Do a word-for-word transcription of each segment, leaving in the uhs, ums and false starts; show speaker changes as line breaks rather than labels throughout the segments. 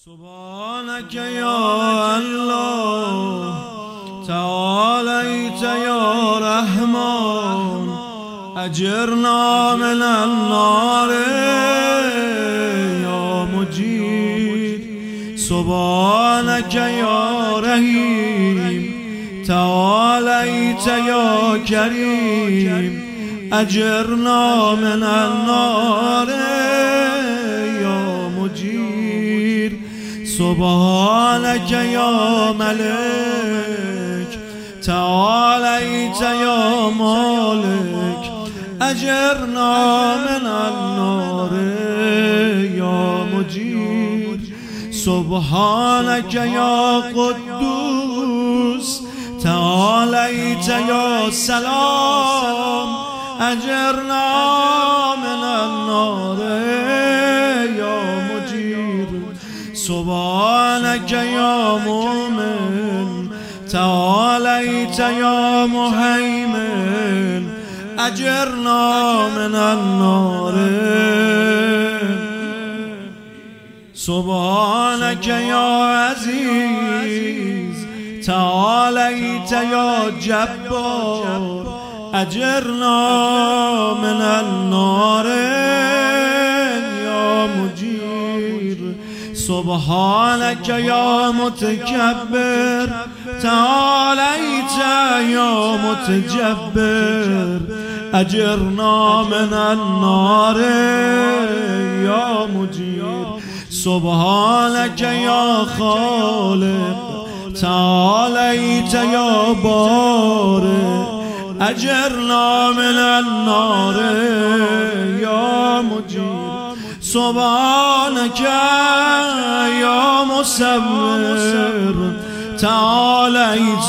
سبحانك يا الله تعاليت يا رحمن أجرنا من النار يا مجير. سبحانك يا رحيم تعاليت يا كريم أجرنا من النار يا مجير. سبحانك يا ملك تعاليت يا مالك أجرنا من النار يا مجير. سبحانك يا قدوس تعاليت يا سلام أجرنا من النار يا مجير. سبحانك يا مؤمن تعاليت يا مهيمن أجرنا من النار. سبحانك يا عزيز تعاليت يا جبار أجرنا من النار يا مجير. سبحانك يا متكبر تعاليت يا متجبر أجرنا من النار يا مجير. سبحانك يا خالق تعاليت يا بارئ أجرنا من النار يا مجير. سبحانك يا مصور تعاليت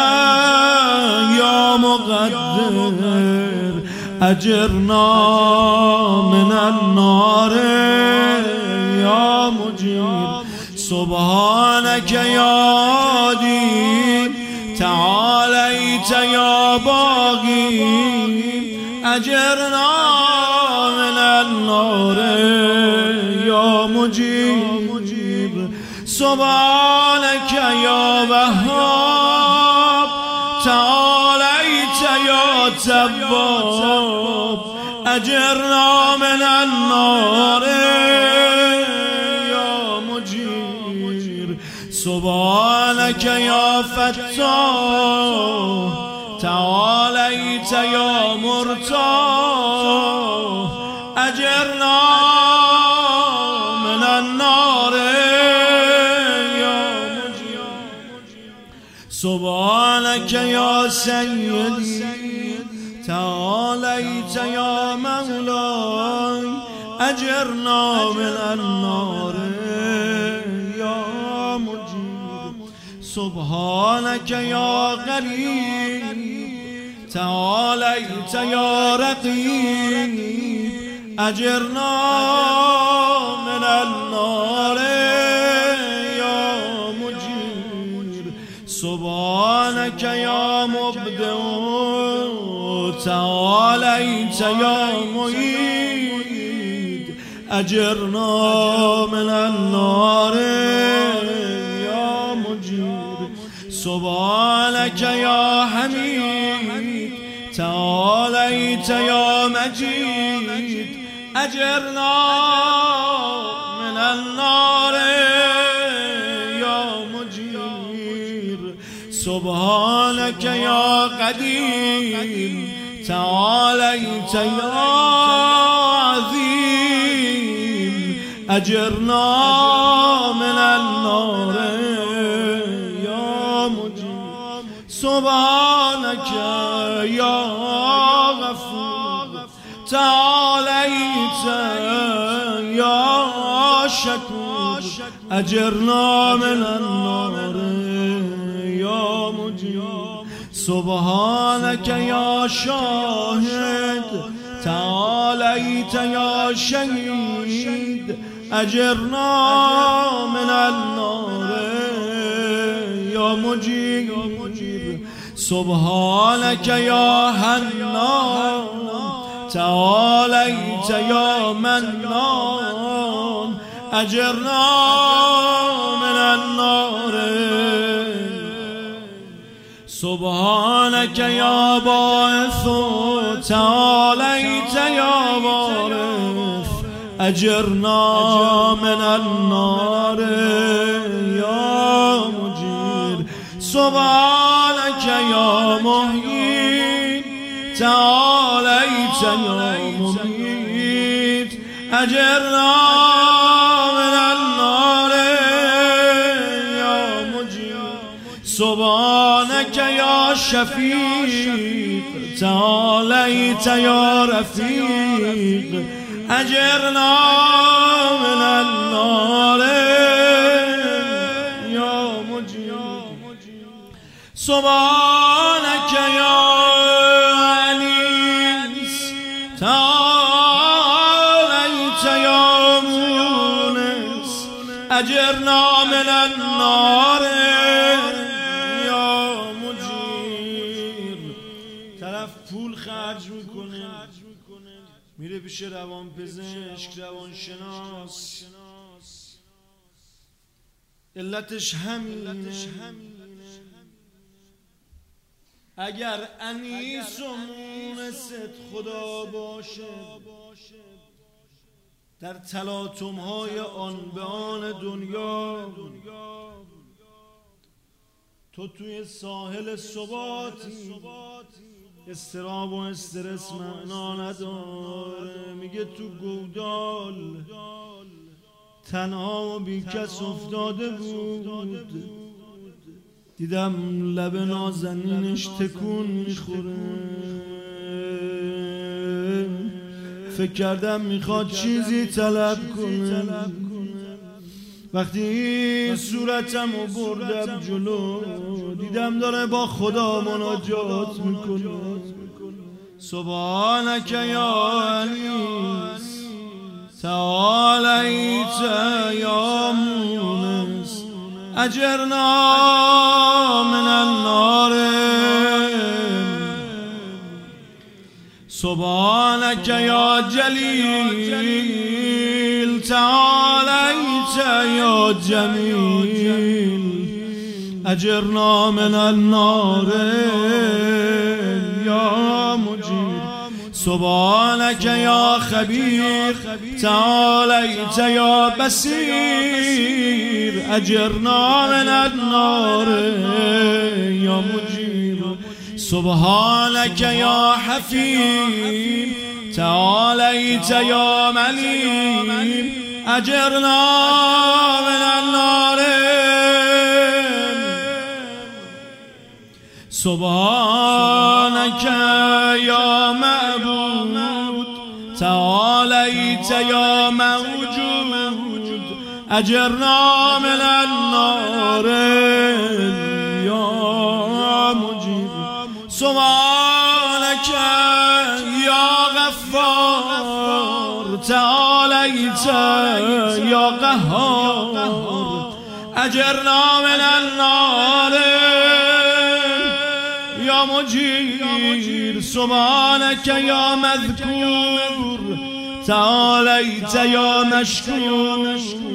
يا مقدر أجرنا من النار يا مجير. سبحانك يا عادي تعاليت يا باقي أجرنا من النار يا مجير. سبحانك يا وهاب تعاليت يا تواب أجرنا من النار يا مجير. سبحانك يا فتاح تعاليت يا مرتاح أجرنا من النار يا مجير. سبحانك يا سيدي تعاليت يا مولاي أجرنا من النار يا مجير. سبحانك يا غريب تعاليت يا رقيب أجرنا من النار يا مجير. سبحانك يا مبدع تعاليت يا معيد أجرنا من النار يا مجير. سبحانك يا حميد تعاليت يا مجيد أجرنا من النار يا مجير. سبحانك يا قديم تعاليت يا عظيم أجرنا من النار يا مجير. سبحانك يا غفور تعاليت يا شكور أجرنا من النار يا مجير. سبحانك يا شاهد تعاليت يا شهيد أجرنا من النار يا مجير. سبحانك يا حنان تعاليت يا منان أجرنا من النار سبحانك يا باعث تعاليت يا وارث أجرنا من النار يا مجير سبحانك يا محيي تعاليت يا مميت أجرنا من النار يا مجير سبحانك يا شفيق تعاليت يا رفيق أجرنا من النار يا مجير سبحانك يا أنيس تعاليت يا مونس أجرنا من النار یا مجیر. طرف پول خرج میکنه میره پیش روان پزشک روان شناس علتش همینه اگر انیس و مونست خدا باشه در تلاطم‌های آن به آن دنیا تو توی ساحل ثباتی استراب و استرس معنا نداره. میگه تو گودال تنها و بیکس افتاده بود دیدم لب نازنینش تکون میخوره فکر کردم میخواد چیزی طلب کنه وقتی صورتمو بردم جلو دیدم داره با خدا مناجات میکنه سبحانك یا انیس تعالیت یا مونس اجرنا من النار سبحانك یا جلیل تعالیت یا جمیل اجرنا من النار یا مجیر سبحانك یا خبیر تعالیت یا بصیر اجرنا من النار یا مجیر سبحانك یا حفیم تعالیت یا ملیم اجرنا من النار سبحانك یا معبود تعالیت یا موجود اجرنا من النار یا مجیر سبحانك یا غفار تعالیت یا قهار اجرنا من النار یا مجیر سبحانك یا مذکور تعالیت یا مشکور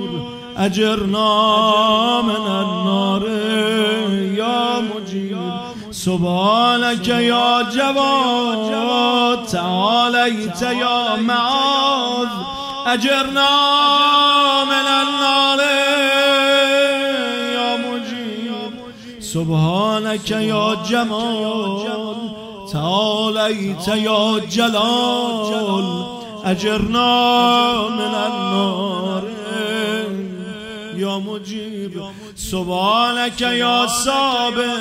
اجرنا من النار یا مجیر سبحانك یا جواد تعالیت یا معاذ اجرنا من النار یا مجیر سبحانك یا جمال تعالیت یا جلال اجرنا من النار یا مجیر سبحانك یا سابق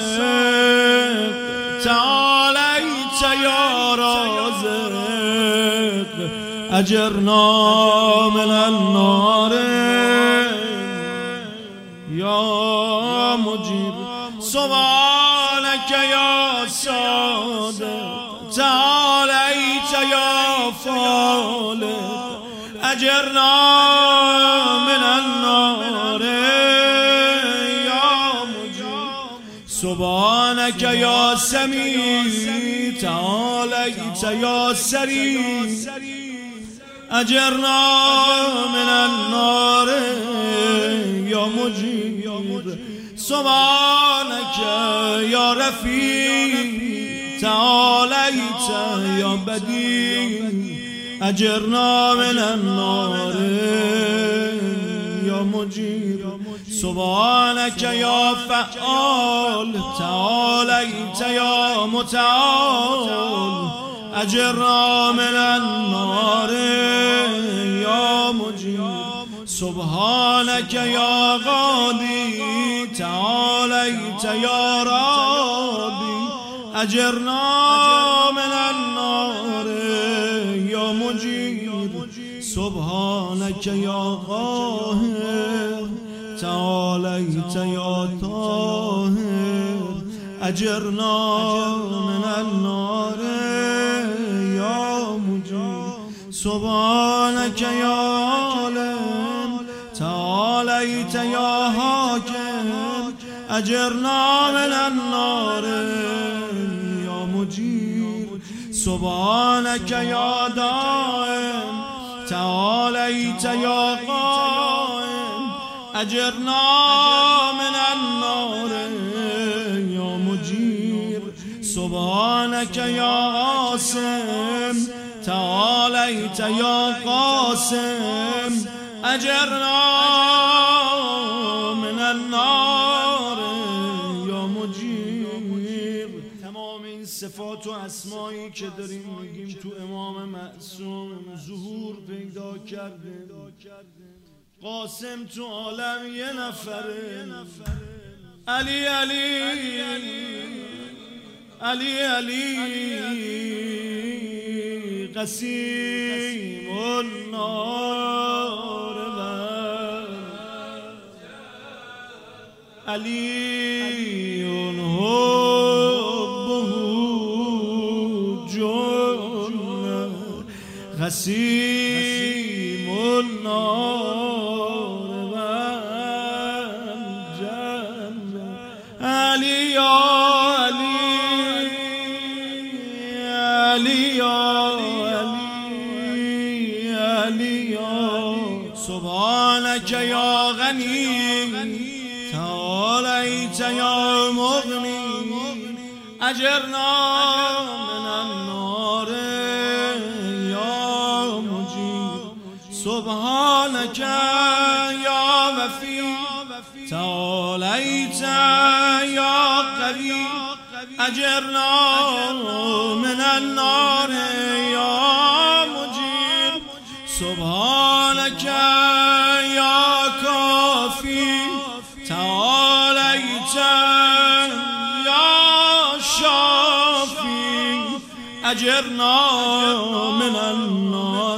تعالیت یا رازق اجرنا من النار یا مجیر سبحانك یا صادق تعالیت یا فالق اجرنا من النار یا مجیر سبحانك یا سمیع تعالیت یا سریع اجرنا من النار یا مجیر سبحانك یا رفیع تعالیت یا بدیع اجرنا من النار یا مجیر سبحانك یا فعال تعالیت یا متعال اجرنا من النار یا مجیر سبحانك یا غادی تعالیت یا رادی اجرنا من النار یا مجیر سبحانك یا قاهر تعالیت یا طاهر اجرنا من النار یا مجیر سبحانك یا عالم تعالیت یا حاکم اجرنا من النار یا مجیر سبحانك یا دائم تعالیت یا قائم اجرنا من النار یا مجیر سبحانك یا عاصم تعالیت یا قاسم اجرنا من النار یا مجیر. تمام این صفات و اسمایی که داریم میگیم تو امام معصوم ظهور پیدا کرده. قاسم تو عالم یه نفره، علی علی علی علی قسیم النار علی حبه جنة قسیم النار والجنة علی یا علی علی یا سبحانك یا غنی تعالیت یا مغنی اجرنا من النار یا مجیر سبحانك یا وفی تعالیت یا قوی اجرنا من النار یا مجیر سبحانك یا کافی تعالیت یا شافی اجرنا من النار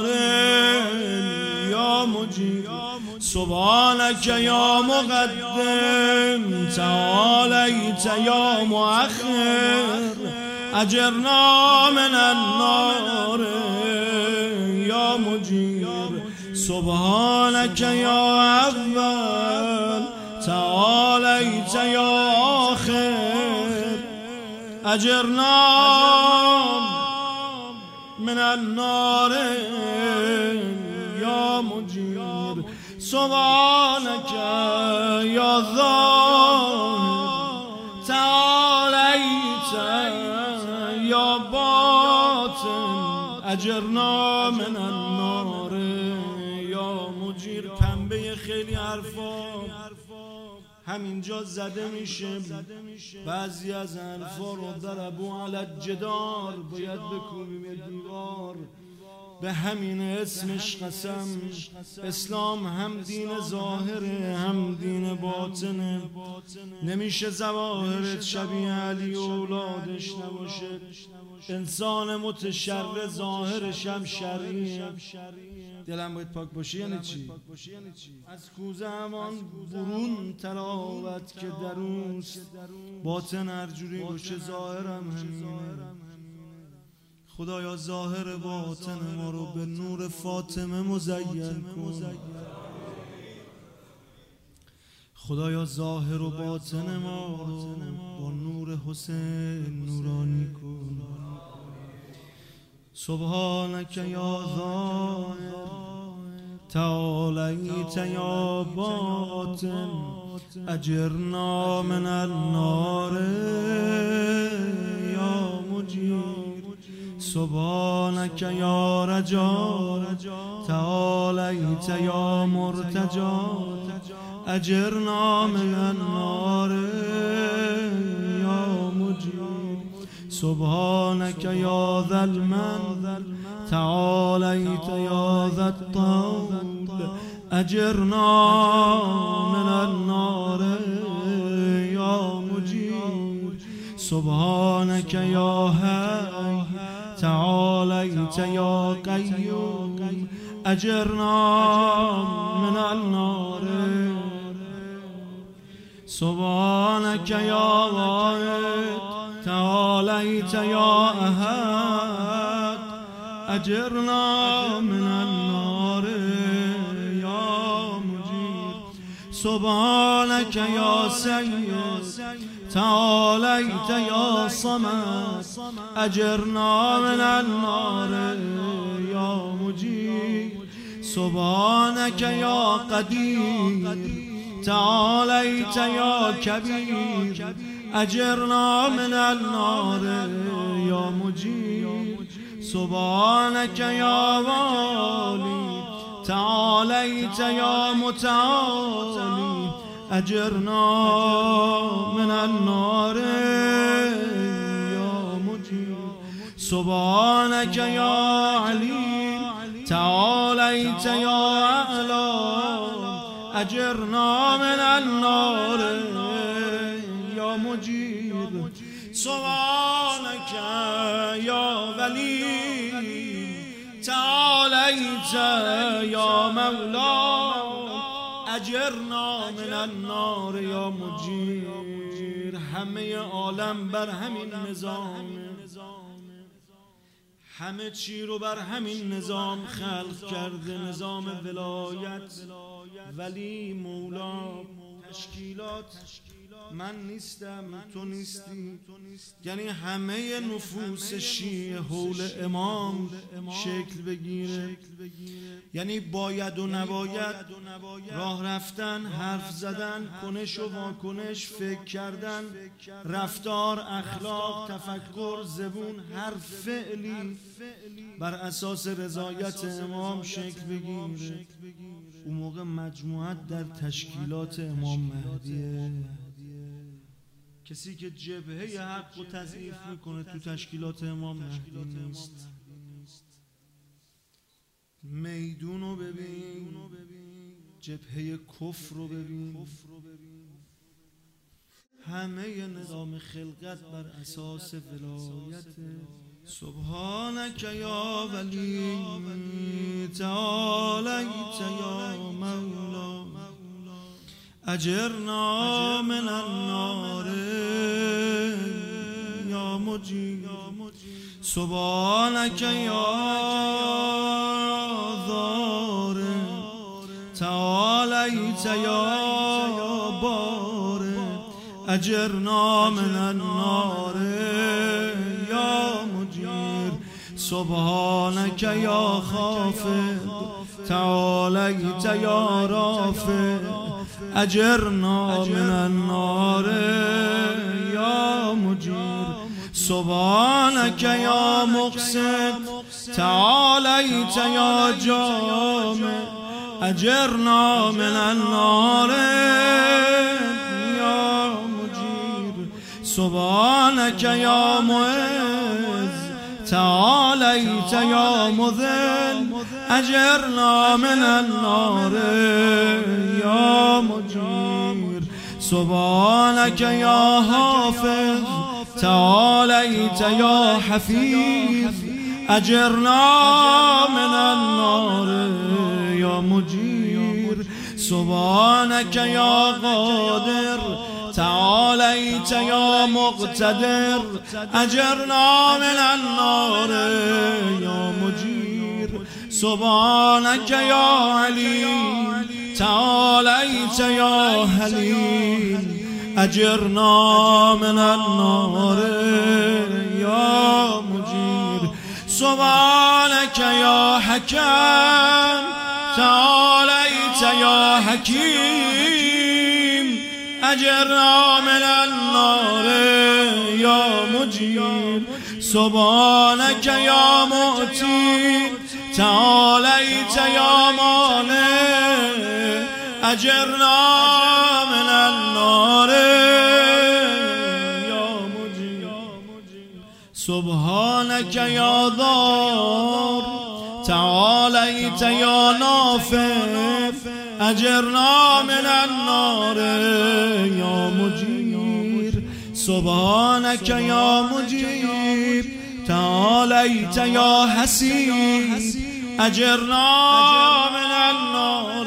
یا مجیر سبحانك یا مقدم تعالیت یا مؤخر اجرنا من النار یا مجیر سبحانك یا اول تعالیت یا آخر اجرنا من النار یا مجیر سبحانك یا ظاهر تعالیت یا باطن اجرنا من النار یا مجیر. پنبه خیلی حرفا همینجا زده میشه، بعضی از حرفا رو در ابو علی الجدار باید بکوبیم دیوار. به همین اسمش قسم، اسلام هم دین ظاهره هم دین باطنه. نمیشه ظواهرت شبیه علی و اولادش نباشه. انسان متشرع ظاهرش هم شرعیه. دلم باید پاک باشه یعنی چی؟ از کوزه همان برون تراوت که دروست، باطن هر جوری باشه ظاهرم همینه. خدایا ظاهر باطن ما رو به نور فاطمه مزین کن. خدایا ظاهر و باطن ما رو با نور حسین نورانی کن. سبحانك يا ظاهر تعاليت يا باطن أجرنا من النار يا مجير سبحانك يا رجاء تعاليت يا مرتجى أجرنا من النار يا مجير سبحانك يا ذا المن تعاليت يا ذا الطول أجرنا من النار يا مجير سبحانك يا حي تعاليت يا قيوم أجرنا من النار سبحانك يا واحد تعاليت يا أحد أجرنا من النار يا مجير سبحانك يا سيد تعاليت يا صمد أجرنا من النار يا مجير سبحانك يا قدير تعاليت يا كبير أجرنا من النار يا مجير سبحانك يا والي تعاليت يا متعالي أجرنا من النار يا مجير سبحانك يا عليم تعاليت يا أعلى أجرنا من النار يا مجير سبحانك يا ولي تعاليت يا مولا أجرنا من النار یا مجیر. همه عالم بر همین نظام، همه چی رو بر همین نظام خلق کرده، نظام ولایت، ولی مولا، تشکیلات. من نیستم، تو نیستی، یعنی همه نفوس شیعه حول امام شکل بگیره. یعنی باید و نباید، راه رفتن، حرف زدن، کنش و واکنش، فکر کردن، رفتار، اخلاق، تفکر، زبون، هر فعلی بر اساس رضایت امام شکل بگیره. اون موقع مجموعت در تشکیلات امام مهدیه. کسی که جبهه حق و تضعیف میکنه تو تشکیلات امام مهدی نیست. میدون رو ببین، جبهه کفر رو ببین، همه نظام خلقت بر اساس ولایت. سبحانك یا ولی تعالیت یا مولا اجرنا من النار یا مجیر. سبحانك یا ضار تعالیت یا بار اجرنا من النار یا مجیر. سبحانك یا خافض تعالیت یا رافع اجرنا من النار یا مجیر. سبحانك یا مقسط تعالیت یا جامع اجرنا من النار یا مجیر. سبحانك یا معز تعالیت یا مذل اجرنا من النار یا مجیر. سبحانك یا حافظ تعالیت یا حفیظ اجرنا من النار یا مجیر. سبحانك یا قادر تعالیت یا مقتدر اجرنا من النار یا مجیر. سبحانك یا علیم تعالیت یا حلیم اجرنا من النار یا مجیر. سبحانك يا حكم تعاليت يا حكيم أجرنا من النار يا مجيب سبحانك يا مؤتي تعاليت يا مانع أجرنا من النار يا مجيب سبحانك يا ضار تعاليت يا نافع أجرنا من النار يا مجير سبحانك يا مجيب تعاليت يا حسيب أجرنا من النار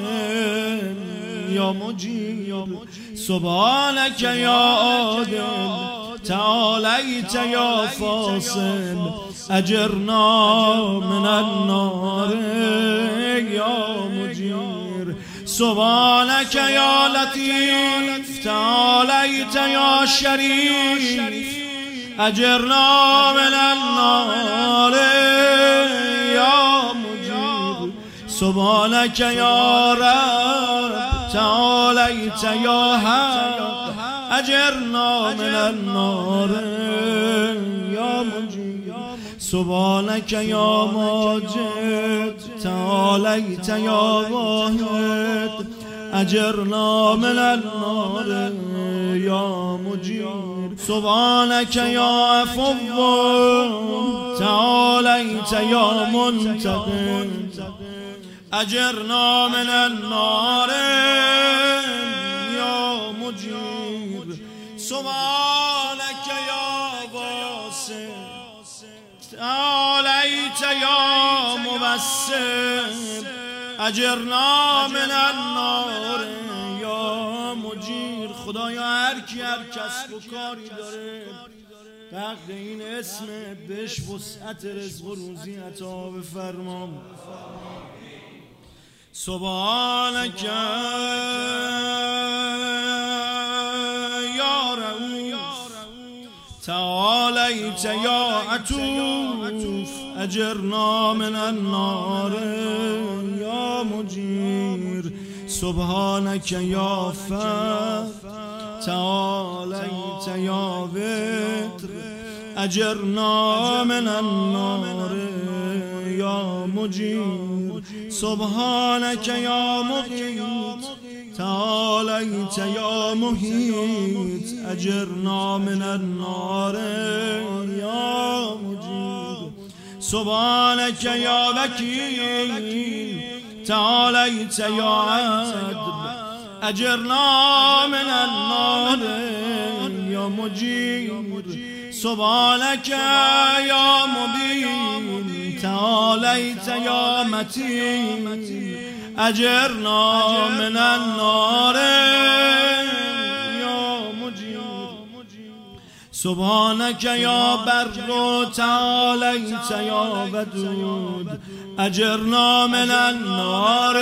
يا مجيب سبحانك يا عادل تعاليت يا فاصل أجرنا من النار يا مجير سبحانك يا لطيف تعاليت يا شريف أجرنا من النار يا مجير سبحانك يا رب تعاليت يا حق أجرنا من النار يا مجيب سبحانك يا ماجد تعاليت يا واحد أجرنا من النار يا مجير سبحانك يا عفو تعاليت يا منتقم أجرنا من النار يا مجير سبحانك يا واسع تعاليت يا مبسم أجرنا من النار یا مجیر. خدایا هر کی هر کسب و کاری داره تقد این اسم بهش وسعت رزق و روزی عطا بفرما. سبحانک یا رؤوف تعالیت یا عطوف اجرنا من النار یا مجیر. سبحانک یا فتح تعالیت یا وتر اجرنا من النار یا مجیر. سبحانک یا مقیت تعالیت یا محیط اجرنا من النار یا مجیر. سبحانک یا وکیل تعالیت یا عدل اجرنا من النار یا مجیر. سبحانک یا مبین تعالیت یا متین اجرنا من النار یا مجیر. سبحانک یا بر تعالیت یا ودود اجرنا من النار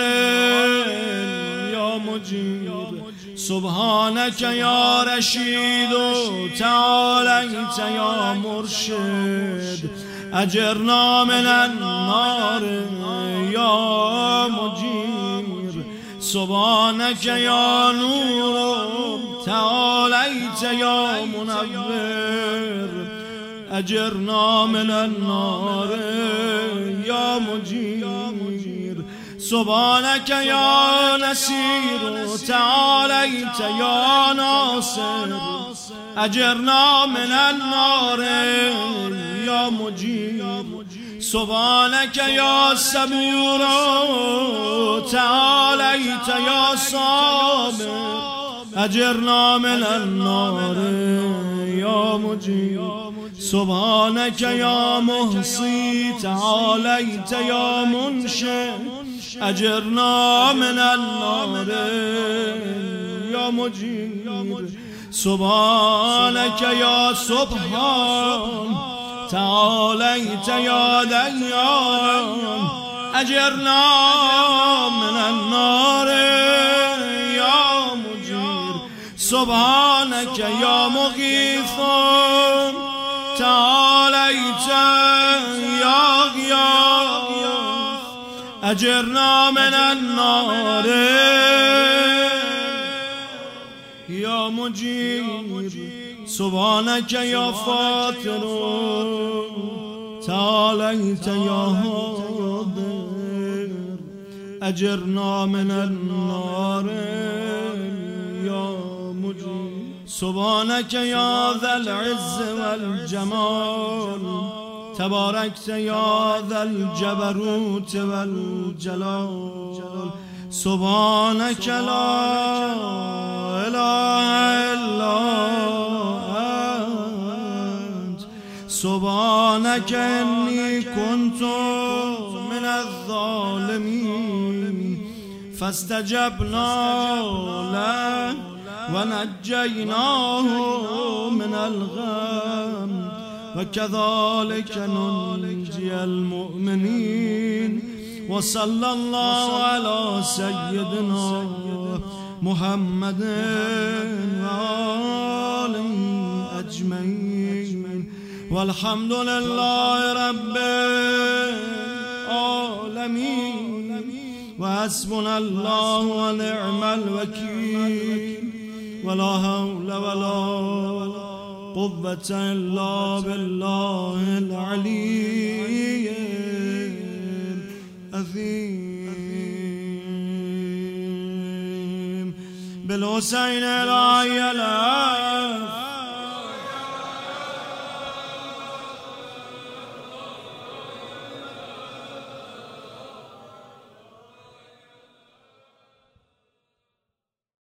یا مجیر. سبحانک یا رشید تعالیت یا مرشد اجرنا من النار یا مجیر. سبحانک یا نور تعالیت یا منور اجرنا من النار یا مجیر. سبحانک یا نصیر تعالیت یا ناصر اجرنا من النار یا مجیر. سبحانک یا صبور تعالیت یا صابر اجرنا من النار یا مجیر. سبحانک یا محصی تعالیت یا منشئ اجرنا من النار یا مجیر. سبحانک یا سبحان تعالیت یا دیان اجرنا من النار یا مجیر. سبحانک یا مغیث تعاليت يا غياث أجرنا من النار يا مجير سبحانك يا فاطر تعاليت يا هادر أجرنا من النار يا مجير سبحانك يا ذا العز والجمال تباركت يا ذا الجبروت والجلال سبحانك لا إله إلا أنت سبحانك إني كنت من الظالمين فاستجبنا له ونجيناه من الغم وكذلك ننجي المؤمنين وصلى الله على سيدنا محمد وآله أجمعين والحمد لله رب العالمين وحسبنا الله ونعم الوكيل ولا حول ولا قوة إلا بالله العلي العظيم بالحسين العيلة